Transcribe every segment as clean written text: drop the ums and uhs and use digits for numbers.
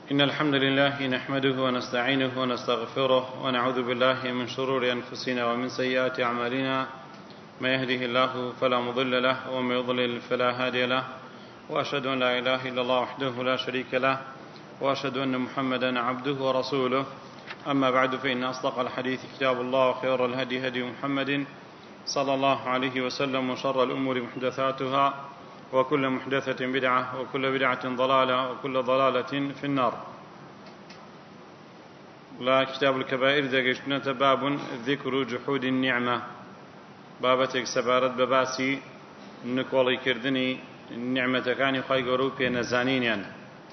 إن الحمد لله نحمده ونستعينه ونستغفره ونعوذ بالله من شرور أنفسنا ومن سيئات أعمالنا. ما يهده الله فلا مضل له ومن يضلل فلا هادي له، وأشهد أن لا إله إلا الله وحده لا شريك له، وأشهد أن محمدا عبده ورسوله. أما بعد، فإن أصدق الحديث كتاب الله، وخير الهدي هدي محمد صلى الله عليه وسلم، وشر الأمور محدثاتها، وكل محدثة بدعة، وكل بدعة ضلالة، وكل ضلالة في النار. لا كتاب الكبائر دقيشتنا باب ذكر جحود النعمة، بابتك سبارت بباسي نكولي كردني النعمة كان خواهي قروا بي نزانين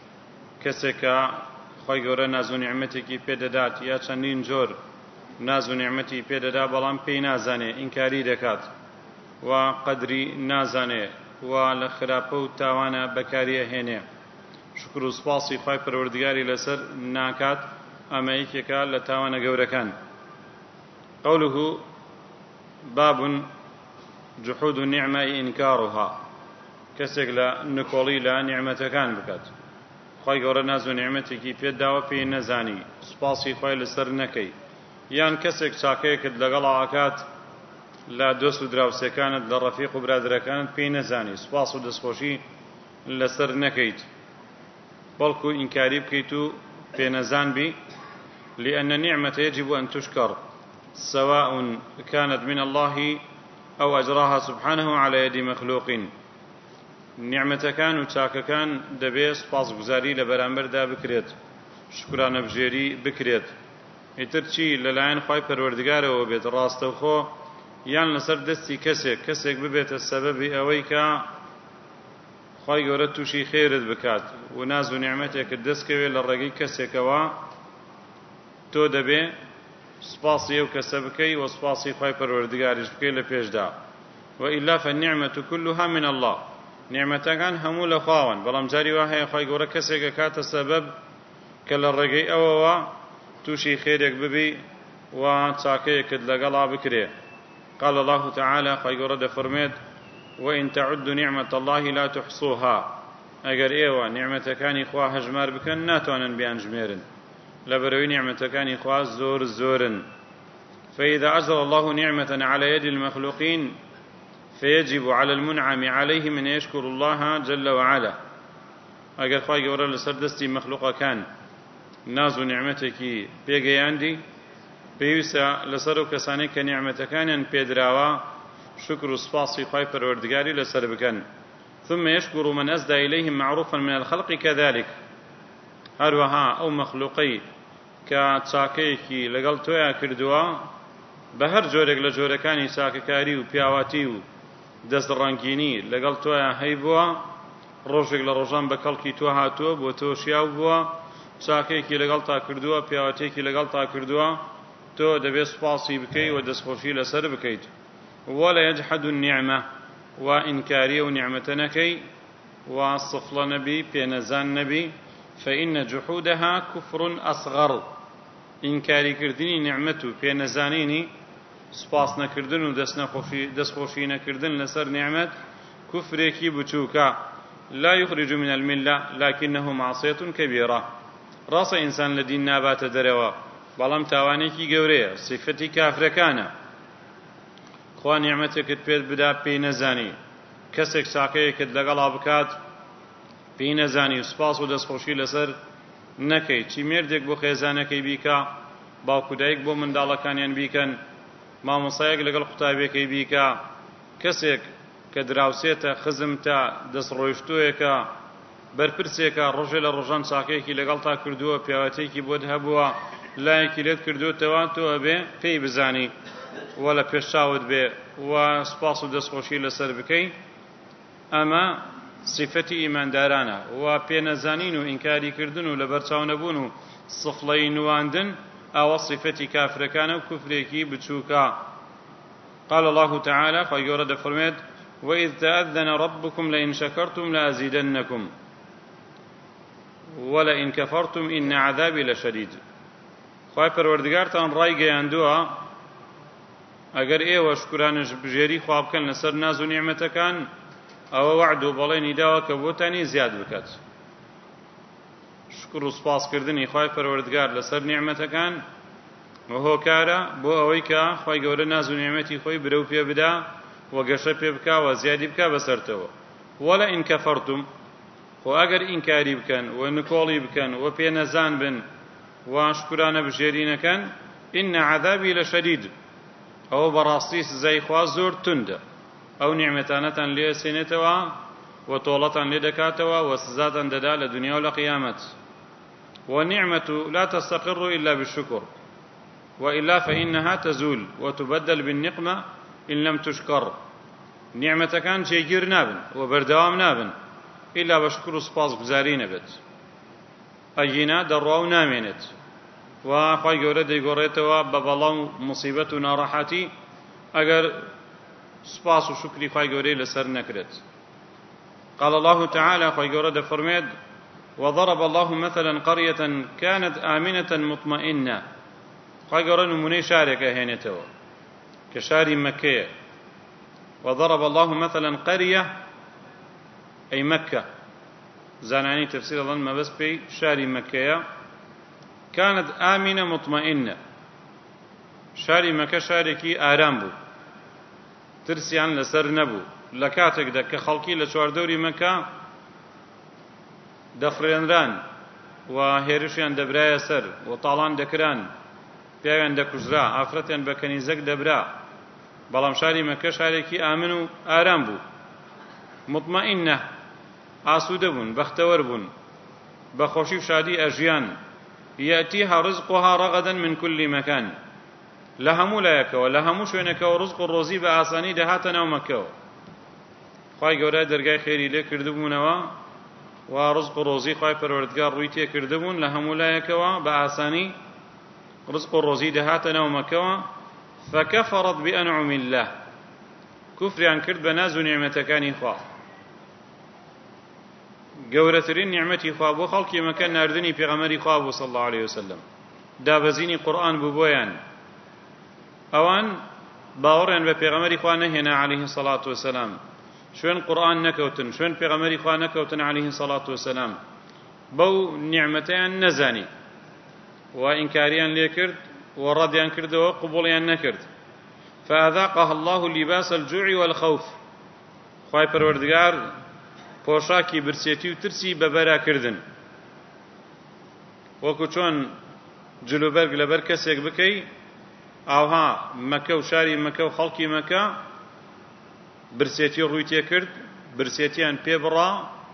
كسكا خواهي قروا نازو نعمتك بيدادات يا چندين جور نازو نعمتي بيدادا بلان بي نازاني إنكاري دكات وقدري نازاني ولخرابه و تاوانا بكاريه هينه. شكر و سپاسی خوای پروردگاری لسر ناکات اما ایکیکا لتاوانا گورکان. قوله باب جحود النعمة إنكارها، كسك لا نكولي لا نعمة كان بكات خوای گور نازو نعمتکی پید داو پی نزانی سپاسی خوای لسر نکی، یان کسک چاکیکت لگل آکات لا دوست و دراوسەکانت لە ڕەفیق و برادرەکانت پێی نەزانی سوپاس و دەستخۆشی لەسەر نەکەیت، بەڵکو ئینکاری بکەیت و پێنەزان بی. لأن النعمة يجب أن تشكر سواء كانت من الله أو أجراها سبحانه على يد مخلوق. نعمة كان وشاك كان دبي سپاس گزاری لبرانبر دا بکرێت، شکرانە بژێری بکرێت. ئیتر چی لەلایەن خوای پەروەردگارەوە بێت ڕاستەوخۆ، یان لەسەر دەستی کەسێک ببێتە سەبەبی ئەوەی کە خوای گەورە تووشی خێرت بکات و ناز و نیعمەتێکت دەستکەوێت لە ڕێگەی کەسێکەوە، تۆ دەبێ سپاسی ئەو کەسە بکەی و سپاسی خوای پەروەردگاریش بکەی لە پێشدا. وإلا فالنعمة كلها من الله، نیعمەتەکان هەموو لە خواوەن، بەڵام جاری وا هەیە خوای گەورە کەسێکە کاتە سەبەب کە لە ڕێگەی ئەوەوە تووشی خێرێک ببی و چاکەیەکت لەگەڵا بکرێ. قال الله تعالى خير فرميت وإن تعدوا نعمة الله لا تحصوها، أجر إيوة نعمة كان إخوة هجمار بكن ناتوانا بيان جميرن لبروي نعمة كان إخوة زور. فإذا أجر الله نعمة على يد المخلوقين فيجب على المنعم عليه من يشكر الله جل وعلا. أجر خير لسردستي مخلوقا كان نازو نعمتك بيجي عندي پێویستە لەسەر و کەسانەی کە نیعمەتەکانیان پێدراوە شکر و سپاسی خوای پەروەردگاری لەسەر بکەن. ثم يشكر من أسدى إليهم معروفا من الخلق كذلك، هەروەها ئەو مەخلوقەی کە چاکەیەکی لەگەڵ تۆیان کردووە بە هەر جۆرێک لە جۆرەکانی چاکەکاری و پیاواتی و دەستڕەنگینی لەگەڵ تۆیان هەیبووە، ڕۆژێک لە ڕۆژان بە کەڵکی تۆ هاتووە بۆ تۆ شیاو بووە، چاکەیەکی لەگەڵ تا کردووە، پیاوەتێکی لەگەڵ تا کردووە، تۆ دەبێت سپاسی بکەی و دەستخۆشی لەسەر بکەیت. ولا يجحد النعمة، وإنكاري ونعمة نكي وصفل نبي بينزان نبي، فإن جحودها كفر أصغر. إنكاري كردني نعمته بينزانيني سپاس نكردن و دەستخۆشی نكردن لسر نعمت كفريكي بچوكا لا يخرج من الملة لكنه معصية كبيرة. راس إنسان لدين نابات دروا بەڵام تاوانێکی گەورەیە، صفەتی کافرەکانە. خوا نیعمەتێکت پێت بدا پێی نەزانی، کەسێک چاکەیەکت لەگەڵا بکات پێی نەزانی و سپاس و دەستخۆشی لەسەر نەکەی، چی مێردێک بۆ خێزانەکەی بیکە، باوکودایک بۆ منداڵەکانیان بیکەن، مامۆسایەک لەگەڵ قوتابیەکەی بیکە، کەسێک کە دراوسێتە خزمتە دەستڕۆیشتوویەکە بەرپرسێکە ڕۆژێ لە ڕۆژان چاکەیەکی لەگەڵ تا کردووە، پیاوەتێکی بۆت هەبووە، لایەکی لێت کردوتەوە، تۆ ئەبێ پێی بزانی وە لە پێشچاوت بێ و سپاس و دەستخۆشی لەسەر بکەی. ئەمە صفەتی ئیماندارانە، و پێنەزانین و ئینکاری کردن و لە بەرچاو نەبوون و سفڵەی نواندن ئەوە صفەتی کافرەکانە و کوفرێکی بچووکە. قال الله تعالى خير دفرمت وإذ تأذن ربكم لئن شكرتم لأزيدنكم ولئن كفرتم إن عذابي لشديد. خوای پەروەردگارتان ڕای گەیاندووە ئەگەر ئێوە شکرانش بژێری خوا بکەن لەسەر ناز و نیعمەتەکان، ئەوە وعد و بەڵێنی داوە کە بۆتانی زیاد بکات. شکر و سوپاسکردنی خوای پەروەردگار لەسەر نیعمەتەکان هۆکارە بۆ ئەوەی کە خوای گەورە ناز و نیعمەتی خۆی برە و پێ بدا و گەشە پێ بکا و زیادی بکا بەسەرتەوە وەلا ئین کەفەرتم خۆ ئەگەر ئینکاری بکەن و نکۆڵی بکەن و پێنەزان بن و شکرانە بژێری نەکەن ئین عەذابی لەشەدید ئەوە بەڕاستی سزای خوا زۆر توندە ئەو نیعمەتانەتان لێ ئەسێنێتەوە و تۆڵەتان لێ دەکاتەوە و سزاتان دەدا لە دنیا و لە قیامەت والنعمة لا تستقر إلا بالشكر وإلا فإنها تزول وتبدل بالنقمة إن لم تشكر نعمة كان شيء نابن وبردوام نابن إلا بشكر سباس بزارين بت أجينا دروا نامينت وخواهي قولة دي قريتوا ببالله مصيبة ناراحتي أجر سباس وشكري خواهي قولة لسر نكرت قال الله تعالى خواهي قولة فرميد وضرب الله مثلا قرية كانت آمنة مطمئنة خواهي قولة نموني شاركة هينتوا كشاري مكية وضرب الله مثلا قرية أي مكة زاناني تفسير الله ما بس بي شاري مكية كانت آمنة مطمئنة شاري مكة شاركي آرام بو ترسيان لسر نبو لكاتك دا كخلقي لشوار دوري مكة دفرينران وهيرشيان دبرايا سر وطالان دكران پیاویان دەکوژرا ئافرەتیان بە کەنیزەک دەبرا بەڵام شاری مەکە شارێکی ئامن و ئارام بوو مطمئنە ئاسوودە بوون بەختەوەر بوون بە خۆشی و شادی ئەژیان یەتیها ڕزقها ڕەغەدەن من کولی مەکان لە هەموو لایەکەوە لە هەموو شوێنەکەوە ڕزق و ڕۆزی بە ئاسانی دەهاتە ناو مەکەوە خوای گەورە دەرگای خێری لێ کردبوونەوە و ڕزق و ڕۆزی خوای پەروەردگار ڕووی تێ کردبوون لە هەموو لایەکەوە بە ئاسانی رزق الرزي دهات نومكوا فكفرت بأنعم الله كفر عن كرد بناز نعمتكاني خوا قورترين نعمتي خوا بو خلقي مكان ناردني في غمري خوا صلى الله عليه وسلم دابزيني قرآن ببويان اوان باورن بپیغمبری خوا نهینا عليه الصلاة والسلام شوين قرآن نكوتن شوين پیغمبری خوا نكوتن عليه الصلاة والسلام بو نعمتين نزاني وإنكاريان ليكرد ورديان كرد وقبوليان نكرد فأذاقها الله لباس الجوع والخوف خواهي پروردگار پوشاكي برسيتي وترسي ببرا كردن وكو چون جلوبرگ لبر كسيك بكي اوها مكة وشاري مكة وخلقي مكة برسيتي رويتي كرد برسيتيان بيبرا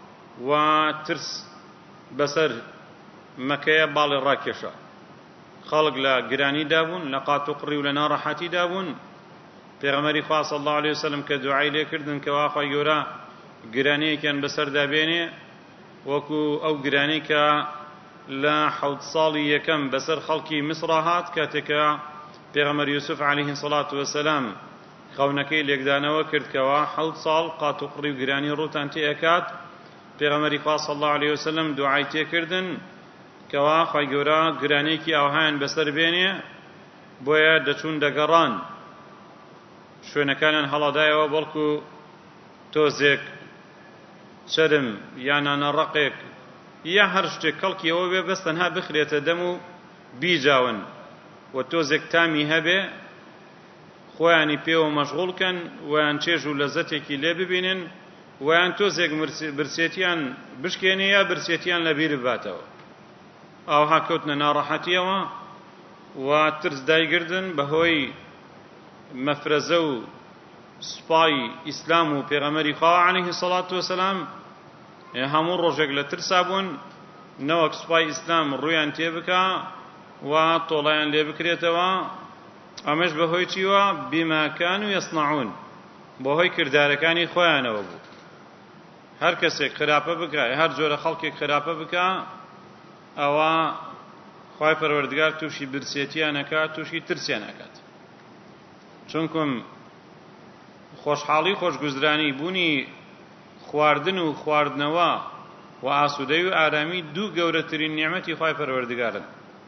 وترس بسر مكة بالي راكشة خلق لا قراني دابون لقا تقري ولا راحتي دابون پیغمبر خاص صلى الله عليه وسلم كدعاء لكردن كواخا يورا قراني كان بسر دابيني وكو او قراني كا لا حوض صالي كم بسر خلقي مصرهات كاتكا پیغمبر يوسف عليه الصلاة والسلام خونكي ليقدانا وكرد كوا حوض صال قا تقري وقراني روتان تي اكاد پیغمبر خاص صلى الله عليه وسلم دعاء تكردن كوا خوای گەورە گرانێکی ئاوهایان بەسەر بێنێ بۆیە دەچوون دەگەڕان شوێنەکانیان هەڵەدایەوە بەڵکو تۆزێک چرم یا نانەڕەقێک یا هەر شتێک کەڵکیەوە بێ بەس تەنها بخرێتە دەم و بیجاون و تۆزێک تامی هەبێ خۆیانی پێوە مەشغوڵکەن ویان چێژ و لەزەتێکی لێ ببینن ویان تۆزێک برسێتیان بشکێنێ یا برسێتیان لەبیر بباتەوە ئەوها کەوتنە ناڕەحەتیەوە و ترس دایگردن بەهۆی مەفرەزە و سوپای ئیسلام و پێغەمبەری خوا عەلەیهی سەڵات وەسەلام هەموو ڕۆژێک لە ترسا بوون نەوەک سوپای ئیسلام ڕوویان تێ بکا و تۆڵەیان لێ بکرێتەوە ئەمەش بەهۆی چیوە بیما کانوا یەصنعون بەهۆی کردارەکانی خۆیانەوە بوو هەر کەسێک خراپە بکا هەر جۆرە خەڵکێک خراپە بکا ئەوە خوای پەروەردگار تووشی برسێتیان ئەکات تووشی ترسیان ئەکات چونکم خۆشحاڵی خۆشگوزرانی بوونی خواردن و خواردنەوە و ئاسوودەی و ئارامی دوو گەورەترین نیعمەتی خوای پەروەردگارن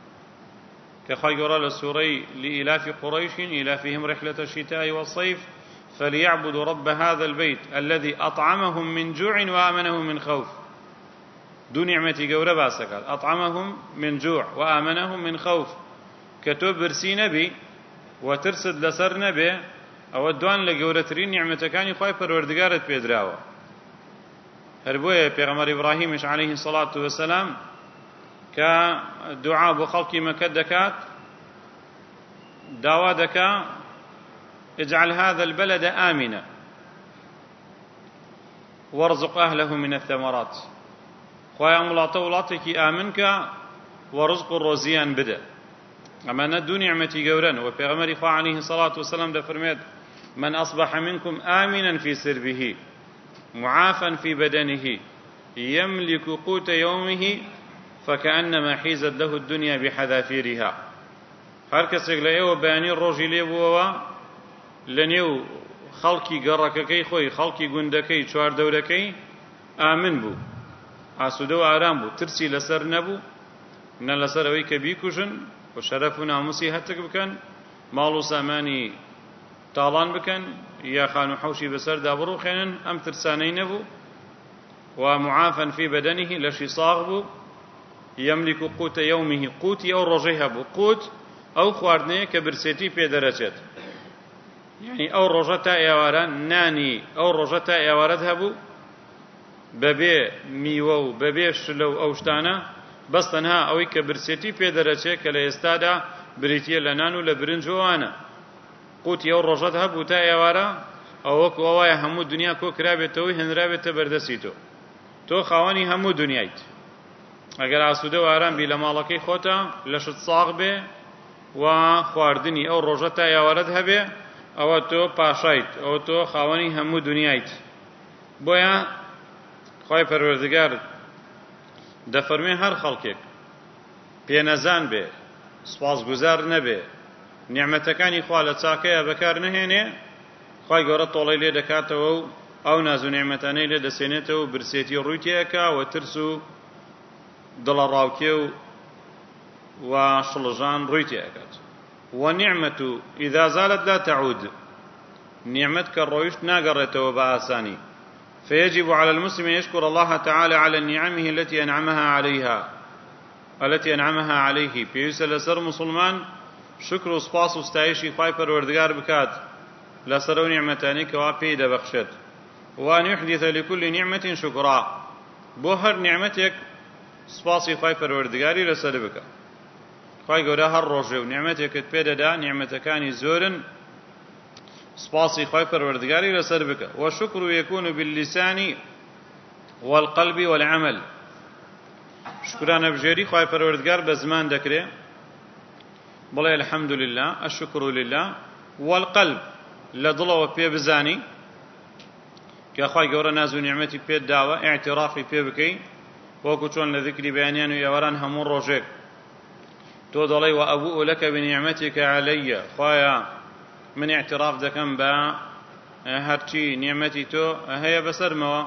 کە خوای گەورە لە سوورەی لإیلاف قڕیش إیلافهم رحلة الشتاء والصيف فليعبدوا رب هذا البيت الذي أطعمهم من جوع وآمنهم من خوف دوو نیعمەتی گەورە باس دەکات ئەطعەمەهم من جوع وآمنەهم من خەوف کە تۆ برسی نەبی و ترست لەسەر نەبێ ئەوە دوان لە گەورەترین نیعمەتەکانی خوای پەروەردگارت پێدراوە هەر بۆیە پێغەمبەر ئیبراهیمش عەلەیهی السەڵاتو وەسەلام کە دوعا بۆ خەڵکی مەکە دەکات داوا دەکا اجعل هذا البلد آمنا وارزق أهله من الثمرات خوایا وڵاتە وڵاتێکی ئامنکە وەڕزق و ڕۆزیان بدە ئەمانە دوو نیعمەتی گەورەن و پێغەمبەری خوا عەلەیهی السەڵاتو وەسەلام دەفەرمێت من أصبح منكم آمنا في سربه معافا في بدنه يملك قوت يومه فكأنما حيزت له الدنيا بحذافيرها هەر کەسێک لە ئێوە بەیانی ڕۆژی لێبووەوە لە نێو خەڵکی گەڕەکەکەی خۆی خەڵکی گوندەکەی چواردەورەکەی ئامن بوو ئاسوودە و ئارام بوو ترسی لەسەر نەبوو نە لەسەر ئەوەی کە بیکوژن و شەرەف و ناموسی هەتک بکەن ماڵ و سامانی تاڵان بکەن یا خان و حەوشی بەسەردا بڕوخێنن ئەم ترسانەی نەبوو و معافا في بدنه لەشی ساغ بوو يملك قوت يومه قوتی ئەو ڕۆژەی هەبوو قوت ئەو خواردنەیە کە برسێتی پێدەرەچێت یعنی ئەو ڕۆژە تا ئێوارە نانی ئەو ڕۆژە تا ئێوارەت هەبوو بەبێ میوە و بەبێ شلە و ئەو شتانە بەس تەنها ئەوەی کە برسێتی پێدەرەچێت کە لە ئێستادا بریتیە لە نان و لە برنجۆوانە قوتی ئەو ڕۆژەت هەبوو تا ئێوارە ئەو وەکو ئەوایە هەموو دنیا کۆ کرابێتەوەی هێنرابێتە بەردەستی تۆ خاوەنی هەموو دنیایت ئەگەر ئاسوودە و ئارامبی لە ماڵەکەی خۆتە لەشت ساغ بێ و خواردنی ئەو ڕۆژە تا ئێوارەت هەبێ ئەوە تۆ پاشایت ئەوە تۆ خاوەنی هەموو دنیایت بۆیە خوای پەروەردگار دەفەرمێ هەر خەڵکێک پێنەزان بێ سوپاسگوزار نەبێ نیعمەتەکانی خوا لە چاکەیە بەکار نەهێنێ خوای گەورە تۆڵەی لێ دەکاتەوە و ئەو ناز و نیعمەتانەی لێ دەسێنێتەوە و برسێتی ڕووی تێەکا و ترس و دڵە ڕاوکێ و شڵژان ڕووی تێەکات والنعمة إذا زالت لا تعود نعمت كالرويشت ناقرته بآساني فيجب على المسلم أن يشكر الله تعالى على نعمه التي أنعمها عليه بيسأل سر مسلمان شكر وصفاص وستعيشي خواي پروردگار بكات لسرو نعمتاني كوابي دبخشت وأن يحدث لكل نعمة شكرا بوهر نعمتك صفاصي خواي پروردگاري لسر بكات خواهی گەورە هەر ڕۆژێ و نیعمەتێکت پێدەدا نیعمەتەکانی زۆرن سپاسی خواهی پەروەردگاری لەسەر بکە والشکر يكون باللسان والقلب والعمل شکرانە بژێری خواهی پەروەردگار بە زمان دەکرێ بڵێ الحمد لله الشكر لله والقلب لە دڵەوە پێ بزانی کە خواهی گەورە ناز و نیعمەتی پێت داوە اعترافی پێ بکەی وەکو چۆن لە ذکری بەیانیان و ئێواران هەموو ڕۆژێک تو دڵی و ئەبوء لك بنعمتك علي خوایا من اعتراف دەکەم بە هەرچی نیعمەتی تۆ هەیە بەسەرمەوە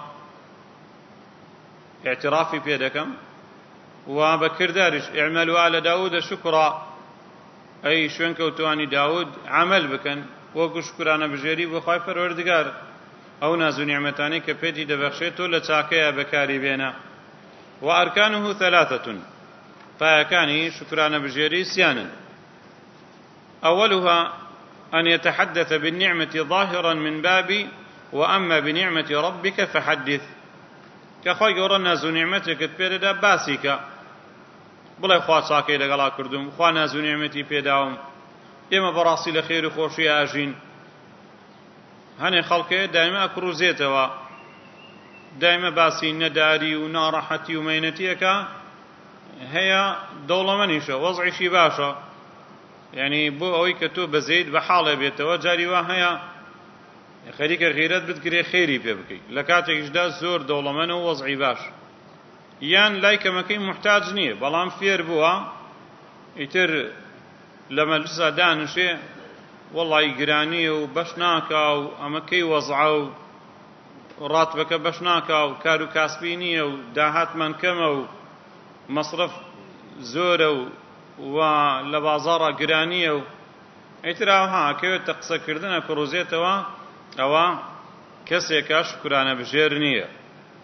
اعترافی پێ دەکەم و بە کرداریش اعملوا على داود شكرا ئەی شوێن کەوتوانی داود عمل بکەن وەکو شکرانە بژێری بۆ خوای پەروەردگار ئەو ناز و نیعمەتانەی کە پێتی دەبەخشێت تۆ لە چاکەیە بەکاری بێنە وأركانه ثلاثة فكان شكران بجيري سيانا أولها أن يتحدث بالنعمة ظاهرا من باب وأما بنعمة ربك فحدث كخوي قرنا زو نعمتك تبيردا باسيك بلا خوا ساكي لقلا كردم خوا نازو نعمتي بيداوم إما براسي لخير خوشي آجين هني خلقه دائما كروزيتوا دائما باسي نداري ونارحتي ومينتيك هەیە دەوڵەمەنیشە وەزعیشی باشە یعنی بۆ ئەوەی کە تۆ بەزەیت بە حاڵێ بێتەوە جاری وا هەیە خەریکە غیرەت بتگرێ خێری پێ بکەیت لە کاتێکیشدا زۆر دەوڵەمەن و وەزعی باش یان لای کەمەکەی محتاج نییە بەڵام فێر بووە ئیتر لە مەجلسا دانشێ وەڵی گرانیە و بەش ناکا و ئەمەکەی وەزعە و ڕاتبەکە بەش ناکا و کار و کاسبی نییە و داهاتمان کەمە و مصرف زۆرە و لە بازاڕە گرانیە و ئیتر ئەوها کەوێتە قسەکردنە کڕوزێتەوە ئەوە کەسێکە شکرانە بژێر نییە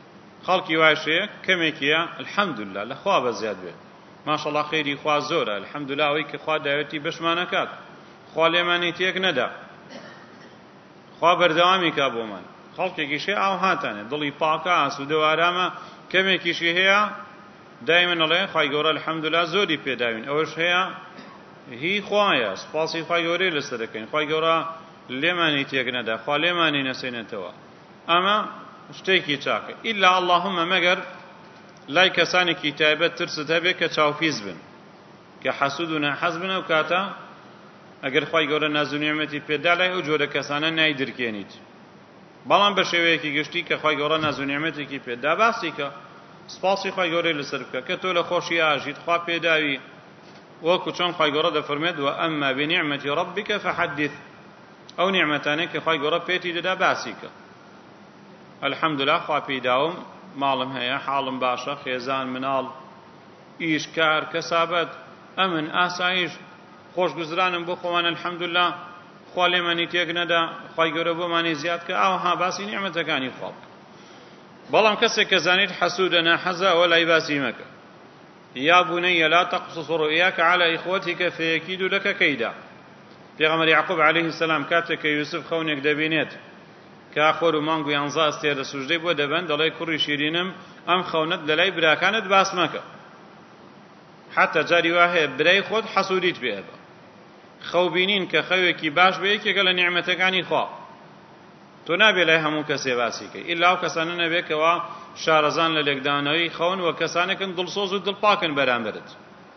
خەڵکی واشەیە کەمێکیە الحەمدولله لە خوا بەزیاد بێ ماشەڵڵا خەیری خوا زۆرە الحەمدولله ئەوەی کە خوا داوێتی بەشمانەکات خوا لێمانی تێک نەدا خوا بەردەوامی کا بۆمان خەڵکێکیشێ ئاو هاتانێ دڵی پاکە ئاسوودە و ئارامە کەمێکیشی هەیە دایمەن ئەڵێ خوای گەورە الحەمدولله زۆری پێداوین ئەوەش هەیە هی خوایە سپاسی خوای گەورەی لەسەر دەکەین خوای گەورە لێمانی تێک نەدا خوا لێمانی نەسێنێتەوە ئەمە شتێکی چاکە ئیلا اللهم مەگەر لای کەسانێکی تایبەت ترست هەبێت کە چاوپیز بن کە حەسوود و ناحەز بن ئەو کاتە ئەگەر خوای گەورە ناز و نیعمەتی پێدا لای ئەو جۆرە کەسانە نایدرکێنیت بەڵام بە شێوەیەکی گشتی کە خوای گەورە ناز و نیعمەتێکی پێدا باسی کە سپاسی خوای گەورەی لەسەر بکە کە تۆ لە خۆشی ئاژیت خوا پێداوی وەکو چۆن خوای گەورە دەفەرمێت و ئەمما بنیعمەتی ڕەبیک فحەدیث ئەو نیعمەتانەی کە خوای گەورە پێتی دەدا باسی کە الحەمدولله خوا پێداوم ماڵم هەیە حاڵم باشە خێزان مناڵ ئیش کار کەسابەت ئەمن ئاسایش خۆشگوزرانم بۆ خۆوان الحەمدولله خوا لێمانی تێک نەدا خوای گەورە بۆمانی زیاد کە ئاوها باسی نیعمەتەکانی خوا بکە بەڵام کەسێک کە زانیت حەسوودە ناحەزە ئەوە لای باسی مەکە یا بني لا تقصص رؤياك على إخوتك فيكيدوا لك كيدا پێغەمبەر یعقوب عليه السلام کاتێک کە یوسف خەونێک دەبینێت کە خۆر و مانگ و یانزا ئەستێرە سوژدەی بۆ دەبەن دەڵێ کوڕی شیرینم ئەم خەونەت لەلای براکانت باس مەکە حتا جاری وا هەیە برای خۆت حەسوودیت پێ هەبە خەو بینین کە خەوێکی باش بە یەکێکە لە نیعمەتەکانی خوا تۆ نابێ لای هەموو کەسێ باسی کەی ئیلا ئەو کەسانە نەبێکەوە شارەزان لە لێکدانەوەی خەون وە کەسانێکن دڵسۆز و دڵپاکن بەرامبرت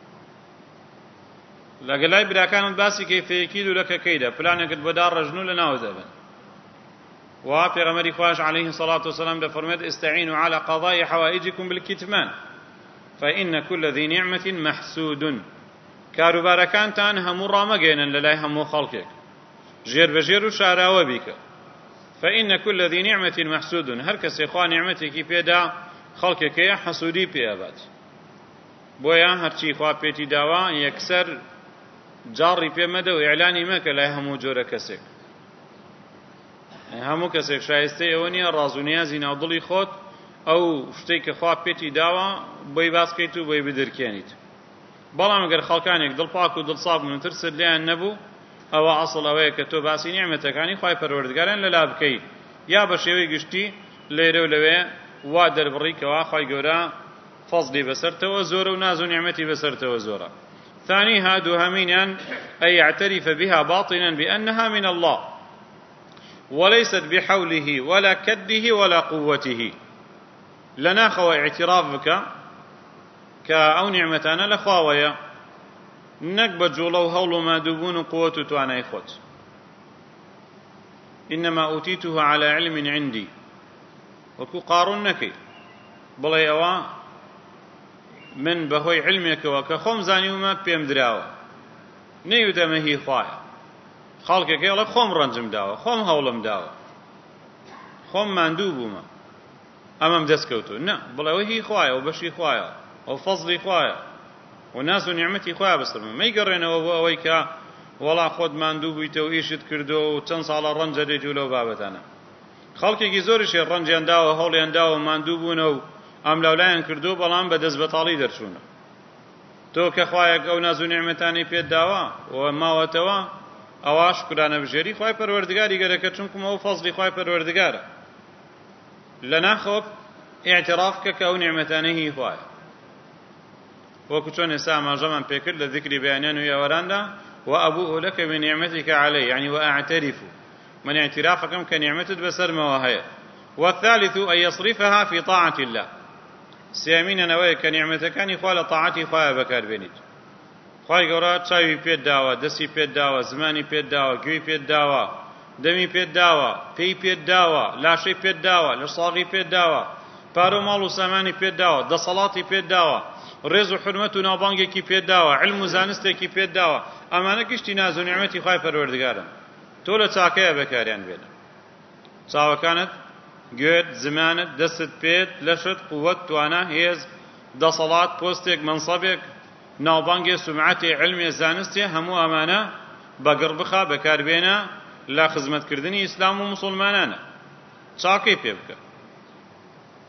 لەگەلای براکانت باسی کەی فەیەکیدوا لەک کەیدا پلانێکت بۆ داڕەژن و لە ناو دەبن و پێغەمبەری خوش عليه الصلاة والسلام دەفەرمێت استعینوا على قضاء حوائجكم بالكتمان فإن كل ذي نعمة محسود کاروبارەکانتان هەموو ڕامەگەێنن لەلای هەموو خەڵکێک ژێربەژێر و شاراوە بیکە فإن كل ذي نعمة محسود هر کەسێ خوا نیعمەتێکی پێدا خەڵکێکەیە حەسوودی پێەبات بۆیە هەرچی خوا پێتی داوا یەکسەر جاڕی پێمەدە و ئیعلانی مەکە لای هەموو جۆرە کەسێک هەموو کەسێک شایستەی ئەوە نییە ڕاز و نیازی ناودڵی خۆت ئەو شتێک کە خوا پێتی داوە بۆی باسکەیت و بۆی بدرکێنیت بەڵام ئەگەر خەڵکانێک دڵپاک و دڵساف بن ترست لیان نەبوو ئەوە ئەسڵ ئەوەیە کە تۆ باسی نیعمەتەکانی خوای پەروەردگاران لەلا بکەیت یا بە شێوەی گشتی لێرە و لەوێ وا دەربڕیکەوە خوای گەورە فەزلی بەسەرتەوە زۆرە و ناز و نیعمەتی بەسەرتەوە زۆرە ثانيها دوهمينا أن يعترف بها باطنا بأنها من الله وليست بحوله ولا كده ولا قوته لنا خوا اعتراف بك كأو نعمتنا لخواويا نكبة جولو هول ما دبون قوة توانا إخوت إنما أوتيته على علم عندي وكو قارون نكي بڵێ ئەوە من بەهۆی علمێکەوە کە خۆم زانیومە پێم دراوە نەیوتەمە هی خوایە خەڵکێکی ئەڵێ خۆم ڕەنجم داوە خۆم هەوڵم داوە خۆم ماندوو بوومە ئەمەم دەستکەوتو نە بڵێ ئەوە هی خوایە و بەشی خوایە ئەو فەزلی خوایە و ناز و نیعمەتی خوایە بەسەرمە مەیگەڕێنەوە بۆ ئەوەی کە وەڵا خۆت ماندوو بوویتەوە ئیشت کردو و چەند ساڵە ڕەنجە دێت و لەو بابەتانە خەڵکێکی زۆریشێ ڕەنجیان داوە هەوڵیان داوە ماندوو بوونە و ئەم لەولایان کردو بەڵام بە دەست بەتاڵی دەرچوونە تۆ کە خوایەک ئەو ناز و نیعمەتانی پێت داوە و ماوەتەوە ئەوە شکرانە بژێری خوای پەروەردگاری گەرەکە چونکم ئەو فەزلی خوای پەروەردگارە لە ناخۆ ئیعتراف کە ئەو نیعمەتانەی هی خوایە وەکو چۆن ئێستا ئاماژەمان پێکرد لە ذیکری بەیانیان و یاوەراندا وأبوء لك بنعمتك علي يعني وأعترف من اعترافكم كنعمة بسرمة هي والثالث أن يصرفها في طاعة الله سيامين نوي كنعمة كان يخال طاعتي خوايا بكار بينيت خواهي قرأت شاوي بيت داوة دسي بيت داوة زماني بيت داوة قوي بيت داوة دمي بيت داوة بي بيت داوة لاشي بيت داوة لصاغي بيت داوة بارو مالو ساماني بيت داوة دا صلاتي بيت داوة رێز و حرمەت و ناوبانگێکی پێداوە علم و زانستێکی پێداوە ئەمانە گشتی ناز و نیعمەتی خوای پەروەردگارن تۆ لە چاکەیە بەکاریان بێنە چاوەکانت گوێت زمانت دەستت پێت لەشت قووەت توانە هێز دەسەڵات پۆستێک منسەبێک ناوبانگێ سومعەتێ علمێ زانستێ هەموو ئەمانە بەگڕ بخا بەکاربێنە لە خزمەتکردنی ئیسلام و موسڵمانانە چاکەی پێ بکە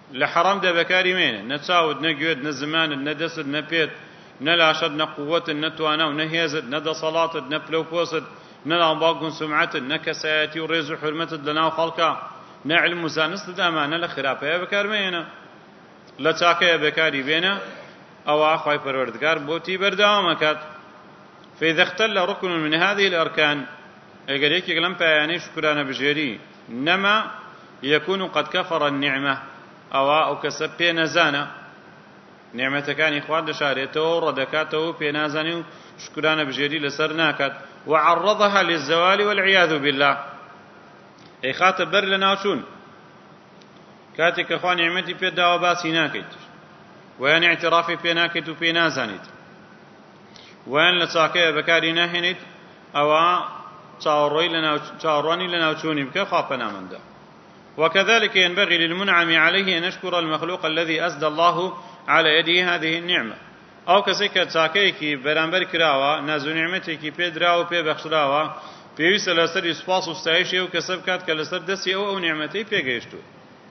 لە حەرام دەبەکاری مێنێ نەچاوت نەگوێت نە زمانت نە دەست نە پێت نە لاشت نە قووەتت نە توانە و نە هێزت نە دەسەڵاتت نە پلە و پۆست نە ناوباوک و سومعەتت نە کەسایەتی و ڕێز و حورمەتت لەناو خەڵکە نە علم و زانستت ئەمانە لە خراپەیە بەکارمێنە لە چاکەیە بەکاری بێنە ئەوە خوای پەروەردگار بۆتی بەردەوامەکات فإذا اختل ركن من هذه الأركان ئەگەر یەکێک لەم پایانەی شکرانە بژێری نەما يكون قد كفر النعمة ئەو کەسە پێ نەزانە نعمەتەکانی خوا دەشارێتەوە ڕەدەکاتەوە و پێ نازانی و شکرانە بژێری لەسەر ناکات وعرضها للزوال والعياذ بالله ئەی خاتە بەر لە ناوچوون کاتێک کە خوا نعمەتی پێت داوە باسی ناکەیت ویان اعترافی پێ ناکەیت و پێ نازانیت ویان لە چاکەیە بەکاری ناهێنیت ئەوە چاوەڕوانی لە ناوچوونی بکە خوا پەنامەندە وكذلك ينبغي للمنعم عليه أن يشكر المخلوق الذي أسدى الله على يده هذه النعمة أو كسيك تاكيكي برانبر كراوة نازو نعمتكي بيدراو بيبخشراوة بيويس لسر يسپاس وستعيشي وكسب كات كالسر دسي أو نعمتي بيگيشتو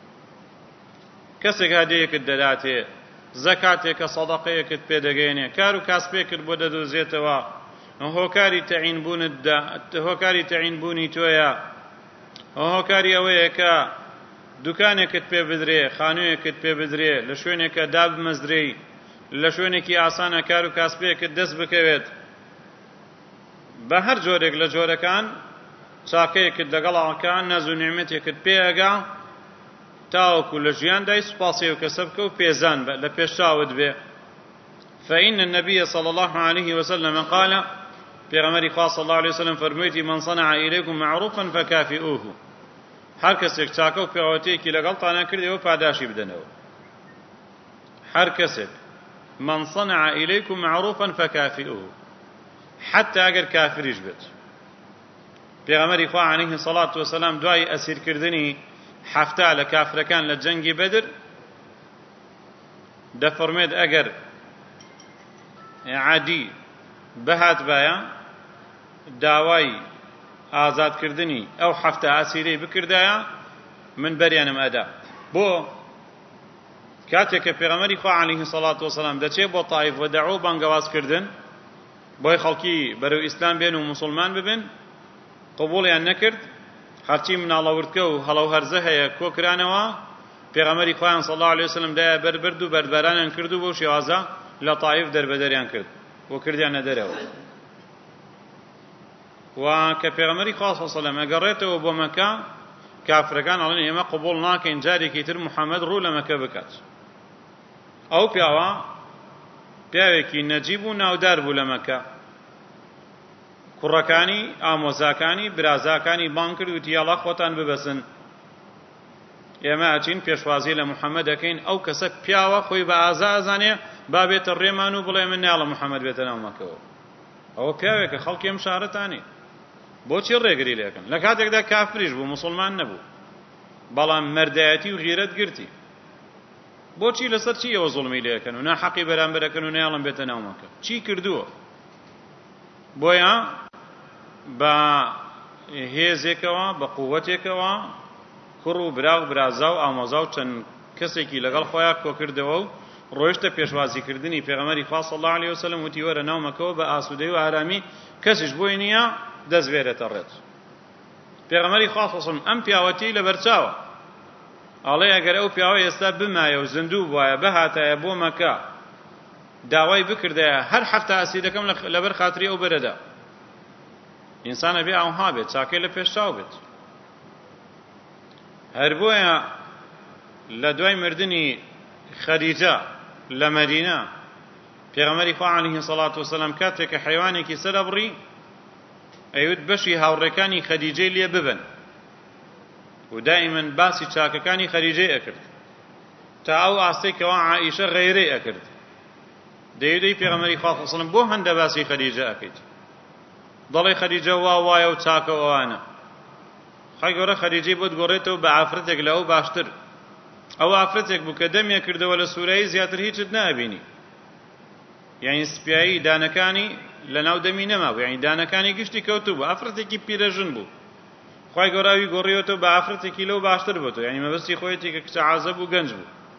كسيك هديك الدلاتي زكاتك صدقيك بيدگيني كارو كاسبيك بوددو زيتوا هۆکاری تەعین بوونی تۆیە هۆکاری ئەوەیە کە دوکانێکت پێ بدرێ خانوویەکت پێ بدرێ لە شوێنێکە دابمەزرێی لە شوێنێکی ئاسانە کار و کاسبێکت دەست بکەوێت بە هەر جۆرێک لە جۆرەکان چاکەیەکت لەگەڵاکان نەز و نعمەتێکت پێئەگا تاوەکو لە ژیاندای سوپاسی و کەسە بکە و پێزان بە لە پێشچاوت بێ فإن النبي صلى الله عليه وسلم قال پیغمبر خدا صلی الله علیه وسلم فرمویتی من صنع إليكم معروفا فكافئوه هر کەسێک چاکە و پیاوەتێکی لەگەڵتانە کردەوە پاداشی بدەنەوە هر کەسێک من صنع إليكم معروفا فكافئوه حتى ئەگەر کافریش بێت پیغمبر خدا عليه الصلاة والسلام دوای ئەسیرکردنی حەفتا لە کافرەکان لە جەنگی بەدر دەفەرمێت ئەگەر عادی بەهات بایە داوای ئازادکردنی ئەو حەفتە ئاسیرەی بکردایە من بەریانم ئەدا بۆ کاتێک کە پێغەمبەری خوا عەلەیهی سەڵات وسەلام دەچێت بۆ تایف و دەعوە بانگەوازکردن بۆی خەڵکی بەرەو ئیسلام بێن و موسڵمان ببن قبوڵیان نەکرد هەرچی مناڵەورتکە و هەڵە و هەرزە هەیە کۆکرانەوە پێغەمبەری خوایان صلی الله علیه وسلم دایە بەربرد و بەربەرانیان کرد و بۆ شێوازە لە تایف دەربەدەریان کرد بۆ کردیانە دەرەوە و کە پێغەمبەری خوا صلی الله علیه وسلم ئەگەڕێتەوە بۆ مەکە کافرەکان ئەڵێن ئێمە قبوڵ ناکەین جارێکی تر محەممەد ڕوو لە مەکە بکات ئەو پیاوە پیاوێکی نەجیب و ناودار بوو لە مەکە کوڕەکانی ئامۆزاکانی برازاکانی بان کرد و تیاڵا خۆتان ببەسن ئێمە ئەچین پێشوازی لە محەممەد دەکەین ئەو کەسە پیاوە خۆی بە ئازا ئەزانێ با بێتە ڕێمان و بڵێ من ناڵە محەممەد بێتە ناو مەکەوە ئەوە پیاوێکە خەڵکی ئەم شارەتانی بۆچی ڕێگری لێکن لە کاتێکدا کافریش بوو موسڵمان نەبوو بەڵام مەردایەتی و غیرەت گرتی بۆچی لەسەر چی ئەوە زوڵمی لێکن و ناحەقی بەرامبەرەکەن و نێڵم بێتە ناو مەکە چی کردووە بۆیە بە هێزێکەوە بە قووەتێکەوە کوڕ و برا و برازا و ئامۆزا و چەند کەسێکی لەگەڵ خۆیان کۆکردەوە و ڕۆیشتە پێشوازیکردنی پێغەمبەری خوا صلی الله علیه وسلم وتی وەرە ناو مەکەوە بە ئاسوودەی و ئارامی کەسیش بۆی نییە دەستبێرێتە ڕێت پێغەمبەری خوا صلی الله علیه وسلم ئەم پیاوەتی لەبەرچاوە ئاڵێ ئەگەر ئەو پیاوە ئێستا بمایە و زیندوو بووایە بەهاتایە بۆ مەکە داوای بکردایە هەر حەفتە ئاسیرەکەم لەبەر خاتری ئەو بەرەدا ئینسانە بێ ئەوها بێت چاکەی لە پێشچاو بێت هەر بۆیە لە دوای مردنی خەدیجە لە مەدینە پێغەمبەری خوا عەلەیهی سەڵات وسەلام کاتێک کە حەیوانێکی سەرەبڕی ئەیوت بەشی هاوڕێکانی خەدیجەی لێ ببن و دائیمەن باسی چاکەکانی خەدیجەی ئەکرد تا ئەو ئاستەیکەوە عائیشە غەیرەی ئەکرد دەیوتەی پێغەمبەری خوا صلی الله علیه وسلم بۆ هەندە باسی خەدیجە ئەکەیت دەڵێ خەدیجە وا وایە و چاکە ئەوانە خی گەورە خەدیجەی بۆت گۆڕێتەوە بە ئافرەتێک لەوە باشتر ئەو ئافرەتێک بوو کە دەمێ کردەوە لە سوورایی زیاتر هیچت نابینی یعنی سپیایی دانەکانی لە ناو دەمی نەمابوو یعنی دانەکانی گشتی کەوتو بوو ئافرەتێکی پیرەژن بوو خی گەوراوی گۆڕیەوەتەوە بە ئافرەتێکی لەو باشتر بۆتەوە یعنی مەبەستی خۆیەتی کە کچە عازە بوو گەنج بوو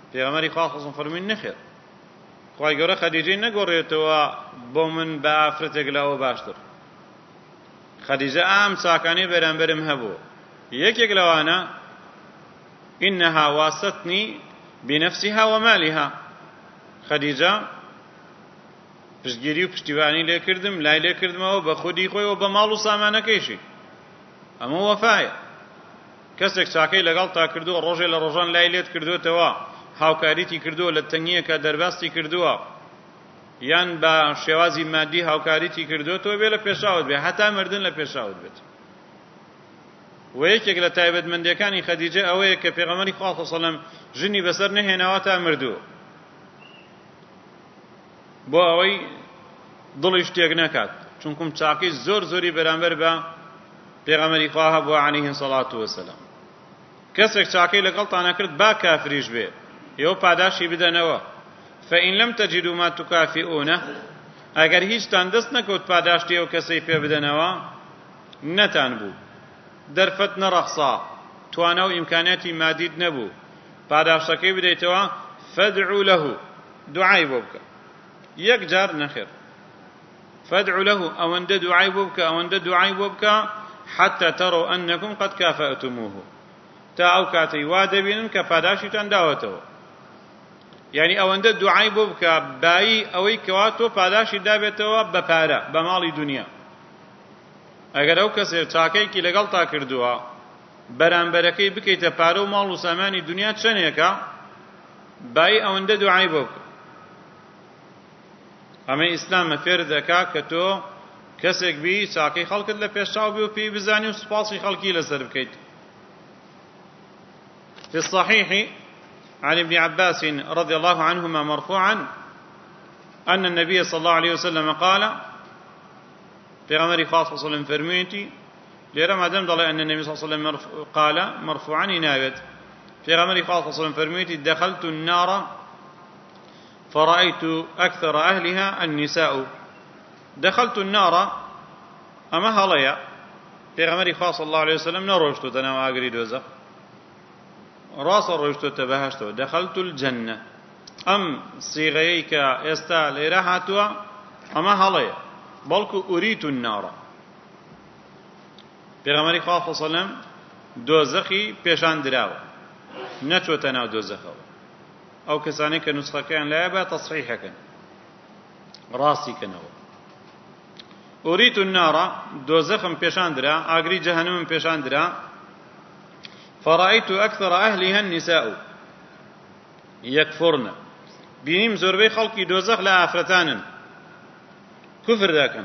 پێغەمبەری خوا خۆسم فەرمووی نەخێر خوای گەورە خەدیجەی نەگۆڕێتەوە بۆ من بە ئافرەتێک لەوە باشتر خەدیجە ئام چاکانەی بەرامبەرم هەبوو یەکێک لەوانە إنها واستني بنفسها ومالها خەدیجە پشتگیری و پشتیوانی لێ کردم لای لێ کردمەوە بە خودی خۆی و بە ماڵ و سامانەکەیشی ئەمە وەفایە کەسێک چاکەی لەگەڵ تا کردووە ڕۆژێ لە ڕۆژان لای لێت کردوێتەوە هاوکاریتی کردووە لە تەنگیەکە دەرباستی کردووە یان بە شێوازی مادی هاوکاریتی کردوێتەوە بێ لە پێشاوت بێ هەتا مردن لە پێشاوت بێت و یەکێک لە تایبەتمەندیەکانی خەدیجە ئەوەیە کە پێغەمبەری خوا صلی الله علیه و سلم ژنی بەسەر نەهێناوە تا مردووە بۆ ئەوەی دڵی شتێک نەکات چونکم چاکەی زۆر زۆری بەرامبەر بە پێغەمبەری خوا هەبووە عەلەیهی سەڵات وەسەلام کەسێک چاکەی لەگەڵتانە کرد با کافریش بێ ئێوە پاداشی بدەنەوە فإن لم تجدوا ما تكافئونه ئەگەر هیچتان دەست نەکەوت پاداشتی ئەو کەسەی پێ بدەنەوە نەتان بوو دەرفەت نەڕەخسا توانە و ئیمکانیەتی مادیت نەبوو پاداشتەکەی بدەیتەوە فادعوا له دوعای بۆ بکە یەک جار نەخێر فادعوا له ئەوەندە دوعای بۆ بکە ئەوەندە دوعای بۆ بکە حتى تروا أنكم قد كافأتموه تا ئەو کاتەی وا دەبینن کە پاداشیتان داوەتەوە یعنی ئەوەندە دوعای بۆ بکە بایی ئەوەی کەوا تۆ پاداشی دابێتەوە بە پارە بە ماڵی دنیا ئەگەر ئەو کەسێ چاکەیەکی لەگەڵ تا کردووە بەرامبەرەکەی بکەیتە پارە و ماڵ و سامانی دنیا چەندێکە بایی ئەوەندە دوعای بۆ بکە ئەمە ئیسلامە فێر دەکا کە تۆ کەسێک بی چاکەی خەڵکت لە پێشچاو بی و پێی بزانی و سوپاسی خەڵکی لەسەر بکەیت في الصحيح عن ابن عباس رضي الله عنهما مرفوعا أن النبي صلى الله عليه وسلم قال في غمر خاص وسلم فرميتي ليرم عدم ضل أن النبي صلى الله عليه وسلم قال مرفوعا نابت في غمر خاص وسلم فرميتي دخلت النار فرأيت أكثر أهلها النساء دخلت النار أما هليا في غمر خاص الله عليه وسلم نروشت تناو أقري دوزخ راس الرجت تبهشت دخلت الجنة أم صيغيك استال إراحتها أما هليا بلك أريد النار پیغمبری خواه صلی الله علیه وسلم دوزخی پیشان دراوه نچوتنا دوزخه او کسانی که نسخه کن لایبه تصحیح کن راسی کنه أريد النار دوزخم پیشان درا آگری جهنم پیشان درا فرأيت أكثر أهلها النساء يكفرن بينيم زربي خلقي دوزخ لا أفرتان كفر ذاكن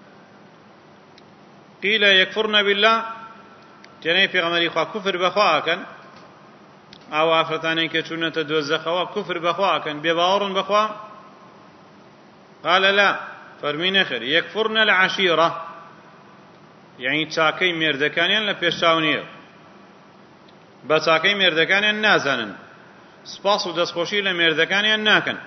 قيل يكفرن بالله تنين في غمري خوا كفر بخواكن أو أفرتان كتشونة دوزخ كفر بخواكن بباور بخوا قال لا فرمين خير يكفرن العشيرة يعني تاكي مردكانيان لبيشاونيه بە چاکەی مێردەکانیان نازانن سپاس و دەستخۆشی لە مێردەکانیان ناکەن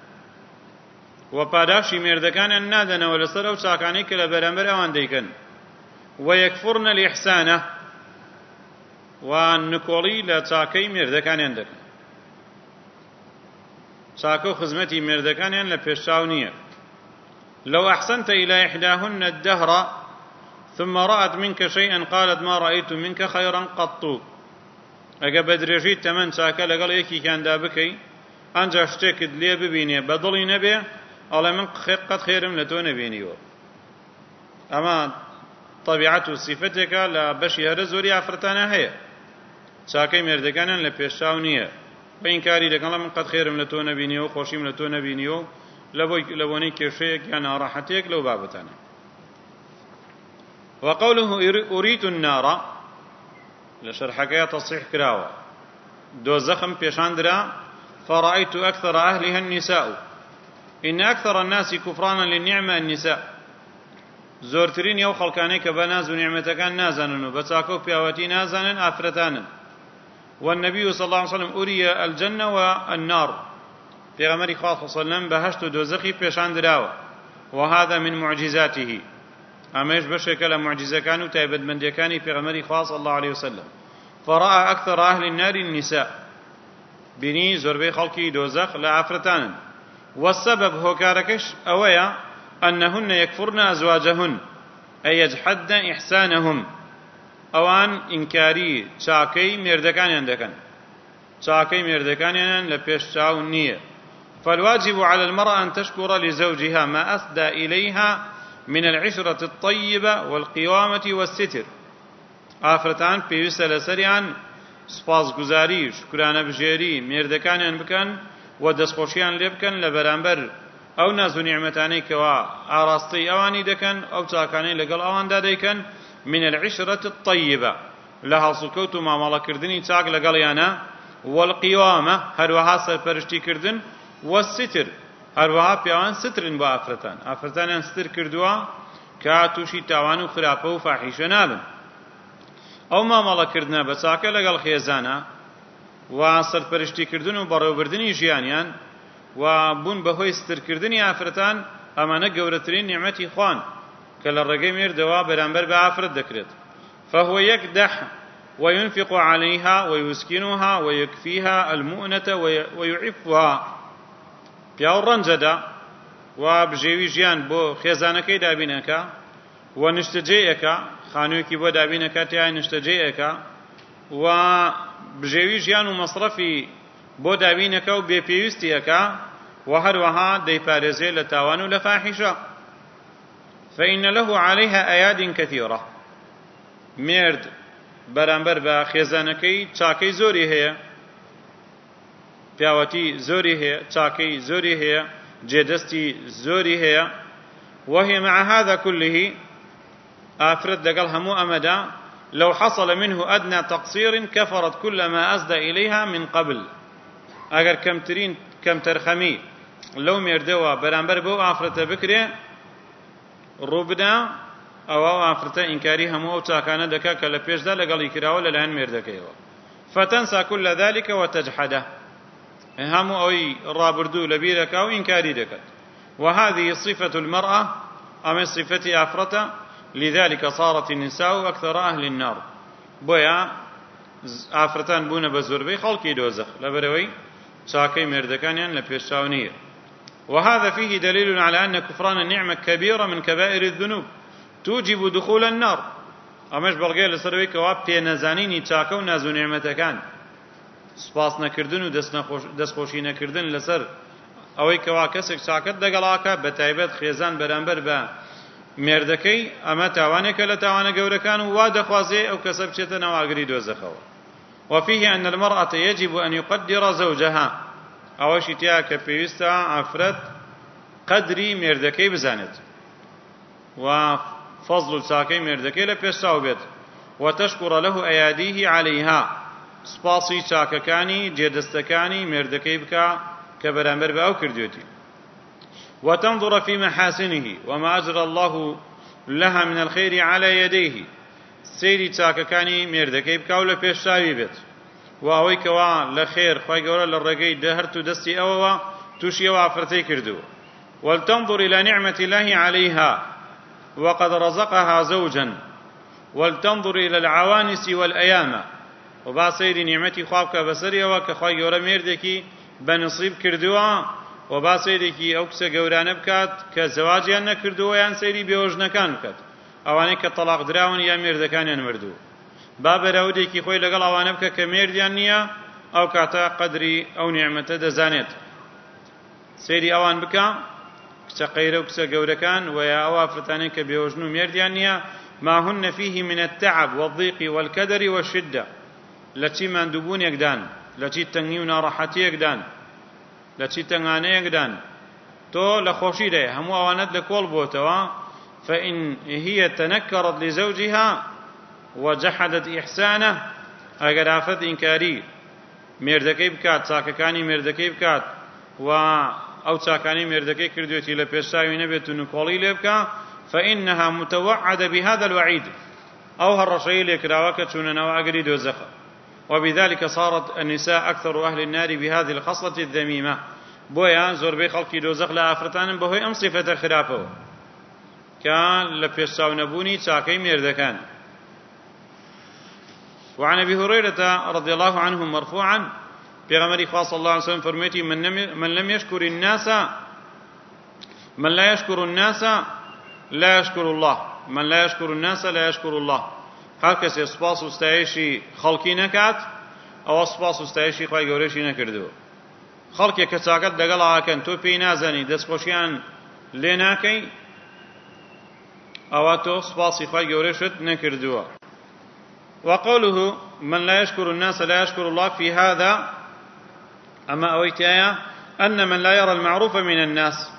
و پاداشی مێردەکانیان نادەنەوە لەسەر ئەو چاکانەی کە لە بەرامبەر ئەوان دەیکەن و یەکفڕن الإحسانە و نکۆڵی لە چاکەی مێردەکانیان دەکەن چاکە و خزمەتی مێردەکانیان لە پێشچاو نییە لو أحسنت إلى إحداهن الدهر ثم رأت منك شيئا قالت ما رأيت منك خيرا قط ئەگە بە درێژی تەمەەن چاکە لەگەڵ یەکیکاندا بکەی ئەنجا شتێکت لێ ببینێ بە دڵی نەبێ ئەڵێ من قەت خێرم لە تۆ نەبینیوە ئەمە طەبیعەت و سیفەتێکە لە بەشی هەرە زۆری ئافرەتانە هەیە چاکەی مێردەکانیان لە پێشچاو نییە بە ئینکاری دەکەڵە من قەت خێرم لە تۆ نەبینیوە خۆشیم لە تۆ نەبینیوە لە بۆنەی کێشەیەک یان ناڕەحەتێک لەو بابەتانە وقوله أريد النار لشرحكيا تصحيح كراوة دوزخم بيشاندرا فرأيت أكثر أهلها النساء إن أكثر الناس كفرانا للنعمة النساء زورترين يو خلقانيك بناز ونعمتكان نازنن بتاكو بياوتي نازنن أفرتانا والنبي صلى الله عليه وسلم أري الجنة والنار في غمر خاص صلى الله عليه وسلم بهشت دوزخي بيشاندراوة وهذا من معجزاته أماش بشكل معجزة كانوا تايبد من ديكاني في غمري خاص الله عليه وسلم فرأى أكثر أهل النار النساء بینی زۆربەی خەڵکی دۆزەخ لە ئافرەتانن. والسبب هۆکارەکەش ئەوەیە أنهن يكفرن أزواجهن أي يجحدن إحسانهم، ئەوان ئینکاری چاکەی مێردەکانیان دەکەن، چاکەی مێردەکانیان لە پێش چاو نییە. فالواجب على المرأة أن تشكر لزوجها ما أسدى إليها من العشرة الطيبة والقوامة والستر. ئافرەتان پێویستە لەسەریان سوپاسگوزاری شکرانە بژێری مێردەکانیان بکەن و دەستخۆشیان لێ بکەن لە بەرامبەر ئەو ناز و نیعمەتانەی کەوا ئاڕاستەی ئەوانی دەکەن، ئەو چاکانەی لەگەڵ ئەواندا دەیکەن، من العشرة الطيبة لە هەڵسوکەوت و مامەڵەکردنی چاک لەگەڵیانە، والقوامة هەروەها سەرپەرشتیکردن، والستر هەروەها پیاوان سترن بۆ ئافرەتان، ئافرەتانیان ستر کردووە کە تووشی تاوان و خراپە و فاحیشە نابن. ئەو مامەڵەکردنە بە چاکە لەگەڵ خێزانە و سەرپەرشتیکردن و بەڕێوەبردنی ژیانیان و بوون بەهۆی سترکردنی ئافرەتان، ئەمانە گەورەترین نیعمەتی خوان کە لە ڕێگەی مێردەوە بەرامبەر بە ئافرەت دەکرێت. فهو يكدح وينفق عليها ويسكنها ويكفيها المؤنة ويعفها. پیاو ڕەنجەدا و بژێوی ژیان بۆ خێزانەکەی دابینەکە و نیشتەجێیەکە، خانوویەکی بۆ دابینەکە تیای نیشتەجێیەکە و بژێوی ژیان و مەصرەفی بۆ دابینەکە و بێپێویستیەکە و هەروەها دەیپارێزێ لە تاوان و لە فاحیشە. فإن له عليها أياد كثيرة. مێرد بەرامبەر بە خێزانەکەی چاکەی زۆری هەیە، پیاوەتی زۆری هەیە، چاکەی زۆری هەیە، جێدەستی زۆری هەیە. وهي مع هذا كله ئافرەت لەگەڵ هەموو ئەمەدا لو حصل منه أدنى تقصير كفرت كل ما أسدى إليها من قبل. ئەگەر کەم تەرخەمی لەو مێردەوە بەرامبەر بەو ئافرەتە بکرێ ڕووبدا، ئەوە ئافرەتە ئینکاری هەموو ئەو چاکانە دەکات کە لە پێشدا لەگەڵی کراوە لەلایەن مێردەکەیەوە. فتنسى كل ذلك وتجحده، هەموو ئەوەی ڕابردوو لەبیرەکە و ئینکاری دەکات. وهذه صفة المرأة، أما صفة أفرة، لذلك صارت النساء أكثر أهل النار. بويا ئافرەتان بوونە بە زۆربەی خەڵکی دۆزەخ لەبەرەوەی چاکەی مێردەکانیان لە پێشچاو نییە. وهذا فيه دليل على أن كفران النعمة كبيرة من كبائر الذنوب توجب دخول النار. ئەمەش بەڵگەیە لەسەرەوەی کەوا پێنەزانینی چاکە و ناز و نیعمەتەکان، سوپاس نەکردن و دەستخۆشی نەکردن لەسەر ئەوەی کەوا کەسێک چاکەت لەگەڵاکە، بەتایبەت خێزان بەرامبەر بە مێردەکەی، ئەمە تاوانێکە لە تاوانە گەورەکان و وا دەخوازێ ئەو کەسە بچێتە ناو ئاگری دۆزەخەوە. وفيه أن المرأة يجب أن يقدر زوجها، ئەوەشی تیا کە پێویستە ئافرەت قەدری مێردەکەی بزانێت و فەزڵ و چاکەی مێردەکەی لە پێشچاو بێت. وتشكر له أياديه عليها، سپاسی چاکەکانی جێدەستەکانی مێردەکەی بکە کە بەرامبەر بە ئەو کردوێتی. وتنظر في محاسنه وما أجرى الله لها من الخير على يديه، سيري چاکەکانی مێردەکەی بکە و لە پێشچاوی بێت و ئەوەی کەوا لە خێر خوای گەورە لە ڕێگەی دەهرت و دەستی ئەوەوە تووشی ئەو ئافرەتەی کردووە. ولتنظر إلى نعمة الله عليها وقد رزقها زوجا ولتنظر إلى العوانس والأيام، وبا سيري نعمتي خوابك بسرية وكخواي گەورە مێردێکی بەنصیب کردووە و با سەیرێکی ئەو کسە گەورانە بکات کە زەواجیان نەکردووە یان سەیری بێوەژنەکان بکات، ئەوانەی کە تەلاق دراون یا مێردەکانیان مردووە. با بەراودێکی خۆی لەگەڵ ئەوانە بکە کە مێردیان نییە، ئەو کاتە قەدری ئەو نیعمەتە دەزانێت. سەیری ئەوان بکە کچە قەیرە و کچە گەورەکان و یا ئەو ئافرەتانەی کە بێوەژن و مێردیان نییە، ما هن فيه من التعب والضيق والكدر والشدة، لە چی ماندووبوونێکدان، لە چی تەنگی و ناڕەحەتیەکدان، لە چی تەنگانەیەکدان، تۆ لە خۆشیدەیە هەموو ئەوانەت لە کۆڵ بۆتەوە. فإن هي تنكرت لزوجها وجحدت إحسانه، ئەگەر ئافرەت ئینکاری مێردەکەی بکات، چاکەکانی مێردەکەی بکات و ئەو چاکانی مێردەکەی کردوێتی لە پێشچاوی نەبێت و نکۆڵی لێ بکە، فإنها متوعدة بهذا الوعيد، أو هالرشيء لكراوك تشوننا أجري دوزخ. وبذلك صارت النساء أكثر أهل النار بهذه الخصلة الذميمة. بويا زربي خلقي دوزخ لا أفرتان بهوي أم صفة خرافه كان لبيشاو نبوني تاكي ميردكان. وعن أبي هريرة رضي الله عنه مرفوعا پیغمبری خوا صلی الله علیه وسلم فرمایتی من لم يشكر الناس من لا يشكر الناس لا يشكر الله من لا يشكر الناس لا يشكر الله هر کس سپاس و ستایشی خلقی نکات او سپاس و ستایشی خوای گەورەشی نکردو خلقی کە چاکەت لەگەڵ ئاکەن تۆ پێی نازانی دەستخۆشیان لێ ناکەی ئەوە تۆ سپاسی خوای گەورەشت نەکردووە. وقوله من لا يشكر الناس لا يشكر الله في هذا أما أويتايا أن من لا يرى المعروف من الناس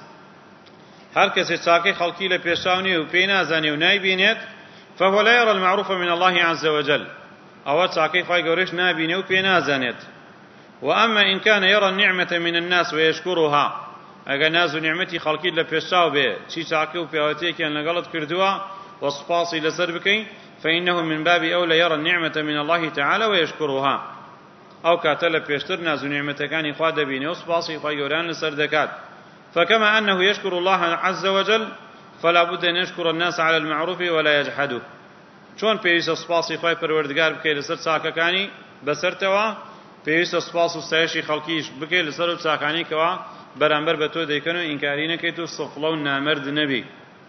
هر کسی چاکەی خەڵکی لە پێشاونی و پێی نازانی و نایبینێت فهو لا يرى المعروف من الله عز وجل أو چاکەی خوای گەورەش نابینێ و پێی نازانێت. وأما إن كان يرى النعمة من الناس ويشكرها أجا ناز نعمتي خلقي لبيشاو به شي چاکە و پیاوەتێکیان لەگەڵت کردووە وسپاسی لەسەر بکەین فإنه من باب أولى يرى النعمة من الله تعالى ويشكرها أو كاتل بيشتر ناز نعمتكان خوا دبينه وسپاسی خوای گەورەیان لەسەر دەکات. فكما أنه يشكر الله عز وجل فلا بد أن يشكر الناس على المعروف ولا يجحده. چۆن پێویستە سپاسی خوای پەروەردگار بکەیت لەسەر چاکەکانی بەسەرتەوە پێویستە سپاس و ستایشی خەڵکیش بکەیت لەسەر چاکانی کەوا بەرامبەر بە تۆ دەیکەن و ئینکاری نەکەیت و سەفڵە و نامەرد نەبی.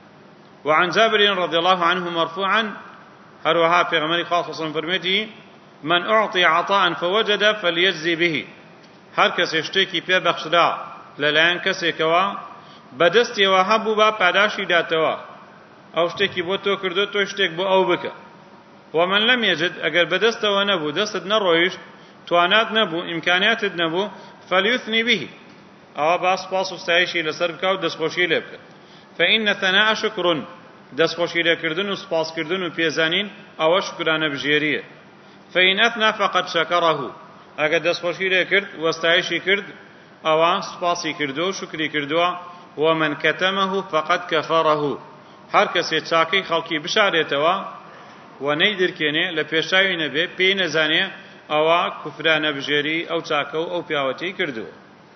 وعن جابر رضي الله عنه مرفوعا هروها پیغمبر خاص فرميتي من أعطي عطاء فوجد فليجزي به هر کس شتێکی پێ بەخشرا لەلایەن کەسێکەوە بەدەستی وهبوو با پاداشی داتەوە ئەو شتێکی بۆ تۆ کردو تۆ شتێک بۆ ئەو بکە. ومن لم يجد ئەگەر بەدەستەوە نەبوو دەستت نەڕۆیشت توانات نەبوو ئیمکانیاتت نەبوو فليثني به ئەوە با سپاس و ستایشی لەسەر بکە و دەستخۆشی لێ بکە. فإن ثناء شكر دەستخۆشی لێکردن و سپاسکردن و پێزانین ئەوە شکرانە بژێریە. فإن أثنى فقد شكره ئەگەر دەستخۆشی لێ کرد وەستایشی کرد ئەوە سپاسی کردو و شکری کردووە. ومن كتمه فقد كفره هر کەسێ چاکەی خەڵکی بشارێتەوە و نەیدرکێنێ لە پێشاوی نەبێ پێی نەزانێ ئەوە کوفرانە بژێری ئەو چاکە و ئەو پیاوەتی کردووە.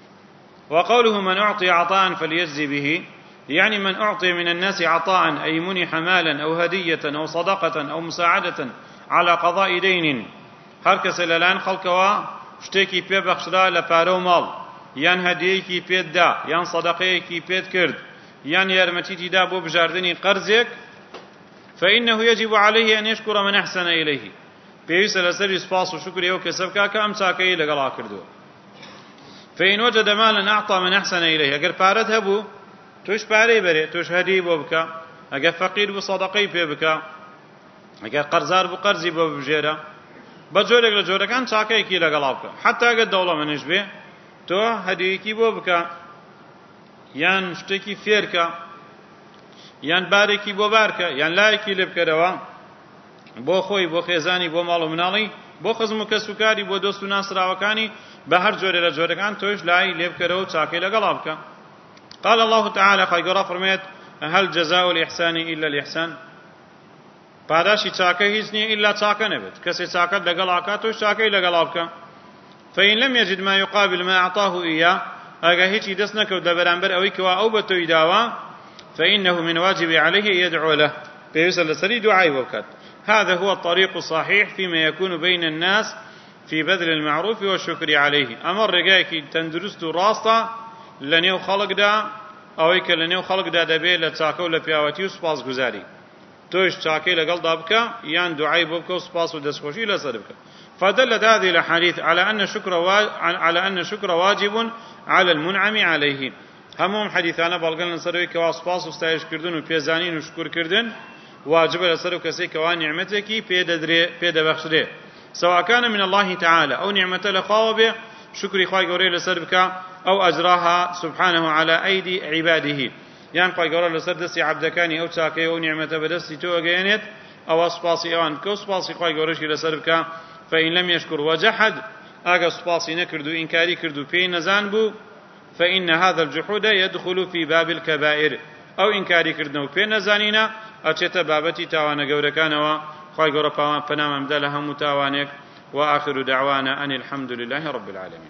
وقوله من أعطي عطاء فليجزي به يعني من أعطي من الناس عطاء أي منح مالا أو هدية أو صدقة أو مساعدة على قضاء دين هر کەسە لەلایەن خەڵکەوە شتێکی پێ بەخشرا لە پارە و ماڵ یان هەدیەیەکی پێت دا یان سەدەقەیەکی پێت کرد یان یارمەتیتی دا بۆ بژاردنی قەرزێک فإنه يجب عليه أن يشكر من أحسن إليه پێویستە لەسەری سپاس و شکری ئەو کەسە بکا کە ئەم چاکەی لەگەڵا کردووە. فإن وجد مالا أعطى من أحسن إليه ئەگەر پارەت هەبوو توش پارەی بەرێ توش هەدیی بۆ بکە ئەگەر فەقیر بوو سەدەقەی پێ بکە ئەگەر قەرزار بوو قەرزی بۆ بژێرە بە جۆرێک لە جۆرەکان چاکەیەکی لەگەڵا بکە حتا ئەگەر دەوڵەمەندیش بێ تۆ هەدیەیەکی بۆ بکە یان شتێکی فێرکە یان بارێکی بۆ بارکە یان لایەکی لێ بکەرەوە بۆ خۆی بۆ خێزانی بۆ ماڵ و مناڵی بۆ خزم و کەسوکاری بۆ دۆست و ناسراوەکانی بە هەر جۆرێ لە جۆرەکان تۆش لای لێ بکەرەوە و چاکەی لەگەڵا بکە. قال الله تعالى خی گەورە فەرمێت هل جزاء الإحسان إلا الإحسان پاداشی چاکە هیچ نییە ئیلا چاکە نەبێت کەسێ چاکەت لەگەڵا کات تۆش چاکەی لەگەڵا بکە. فإن لم يجد ما يقابل ما أعطاه إياه ئەگە هیچی دەست نەکەوت لە بەرامبەر ئەوەی کەوا ئەو بە تۆی داوە فإنه من واجب عليه يدعو له پێویستە لەسەری دوعای بۆ بکات. هذا هو الطريق الصحيح فيما يكون بين الناس في بذل المعروف والشكر عليه أمر ڕێگایەکی تەندروست و ڕاستە لە نێو خەڵکدا ئەوەی کە لە نێو خەڵکدا دەبێت لە چاکە و لە پیاوەتی و سوپاسگوزاری تۆش چاکەی لەگەڵدا بکە یان دوعای بۆ بکە و سوپاس و دەستخۆشی لەسەر بکە. فدلت هذه الأحاديث على أن الشكر واجب على المنعم عليه هموم حديثانا بلغن لسروي كوا سپاس و ستایش کردن و پێزانین و شکر کردن واجب لسرو کەسێک کەوا نعمتێکی پێ دەبەخشرێ سواء كان من الله تعالى أو نعمة لخوا به شكري خواهي قوري لسر بك أو أجراها سبحانه على أيدي عباده يعني خواهي قوري لسر دستي عبدكاني أو تاكي أو نعمة بدستي توقينت أو أصباصي أوان كو أصباصي خواهي قوريش لسر بك فإن لم يشكر وجحد أغا أصباصي نكردو إنكاري كردو في نزانبو فإن هذا الجحود يدخل في باب الكبائر أو إنكاري كردو في نزانينا أتشت بابتي تاوانا قوركانوا خواهي قوري فنام أمدالها متاوانيك وآخر دعوانا أن الحمد لله رب العالمين.